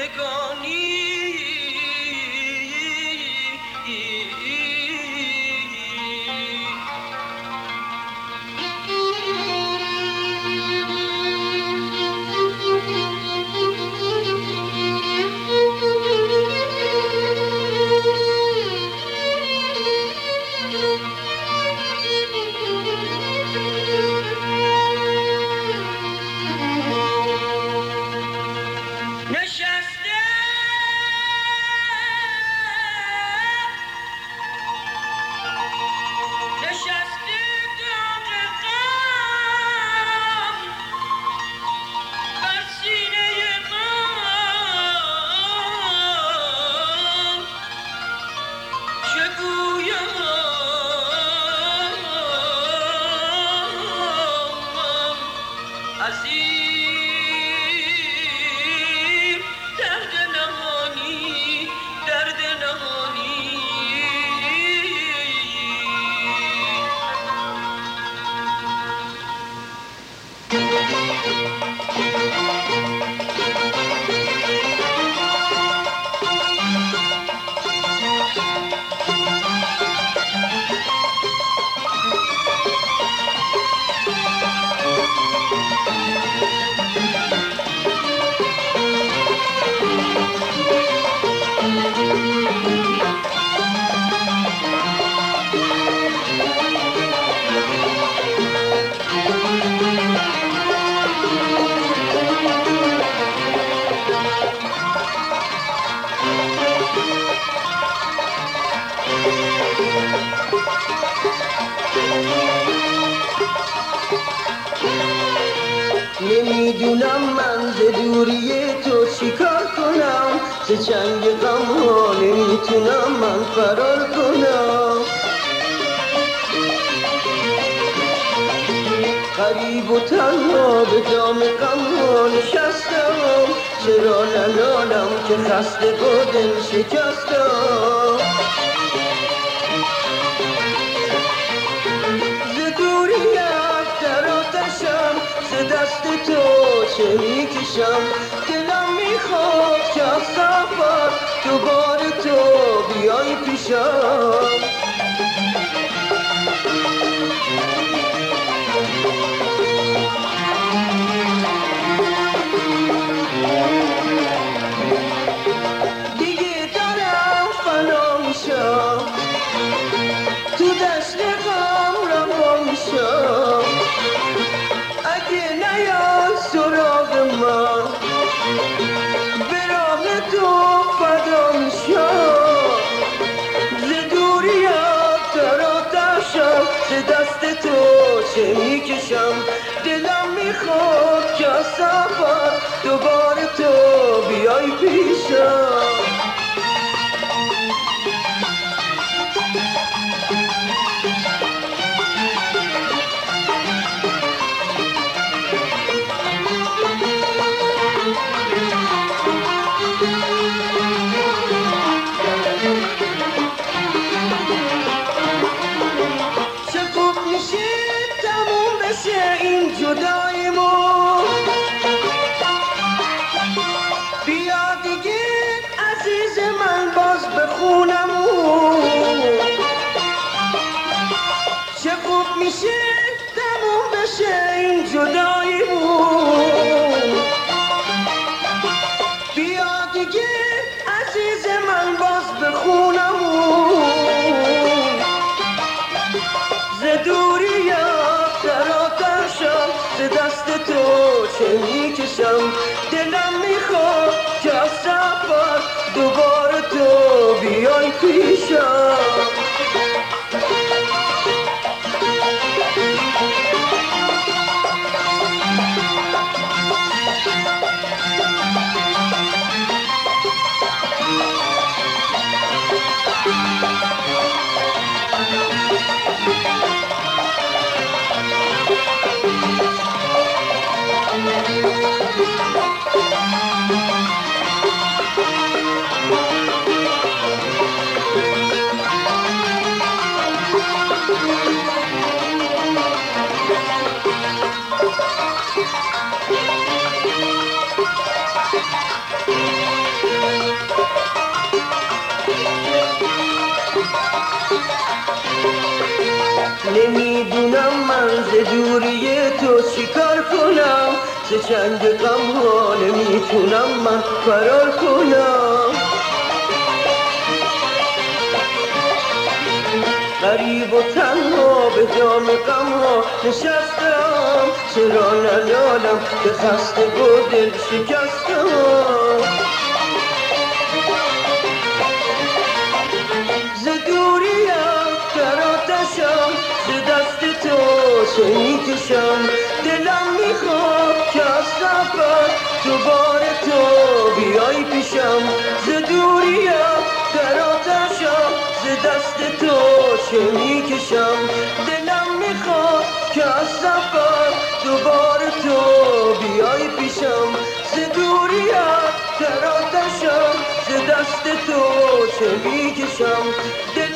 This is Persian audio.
نمیدونم من ز دوری تو چیکار کنم، ز چنگ غم ها نمیتونم من فرار کنم. غریب و تنها به دام غم ها نشستم، چرا ننالم که خسته و دل شکستم. ز دوریت در آتشم، ز دست تو چه میکشم، دلم میخواد که از سفر دوباره تو بیای پیشم. دیگه دارم فنا میشم، تو دشت غم رها میشم. اگه نیای سراغ من، به راه تو فدا میشم. ز دوریت در آتشم، ز دست تو چه میکشم، دلم میخواد که از سفر دوباره تو بیای پیشم. چه خوب میشه تموم بشه این جداییمون، بیا دیگه عزیز من باز به خونمون. چه خوب میشه تموم بشه این جداییمون، بیا دیگه عزیز من باز به خونمون. ز دوریت در آتشم، ز دست تو چه میکشم، دلم میخواد که از سفر دوباره تو بیای پیشم. ز دوری تو چیکار کنم، ز چنگ غم ها نمیتونم من فرار کنم. غریب و تنها به جام غم ها نشستم، چرا ننالم که خسته و دل شکستم. ز دوریم در آتشم، ز دست تو چه میکشم. دلم میخواد که از سفر دوباره تو بیای پیشم. ز دوریم در آتشم، ز دست تو چه میکشم. دلم میخواد که از سفر دوباره تو بیای پیشم. ز دوریم در آتشم، ز دست تو چه میکشم.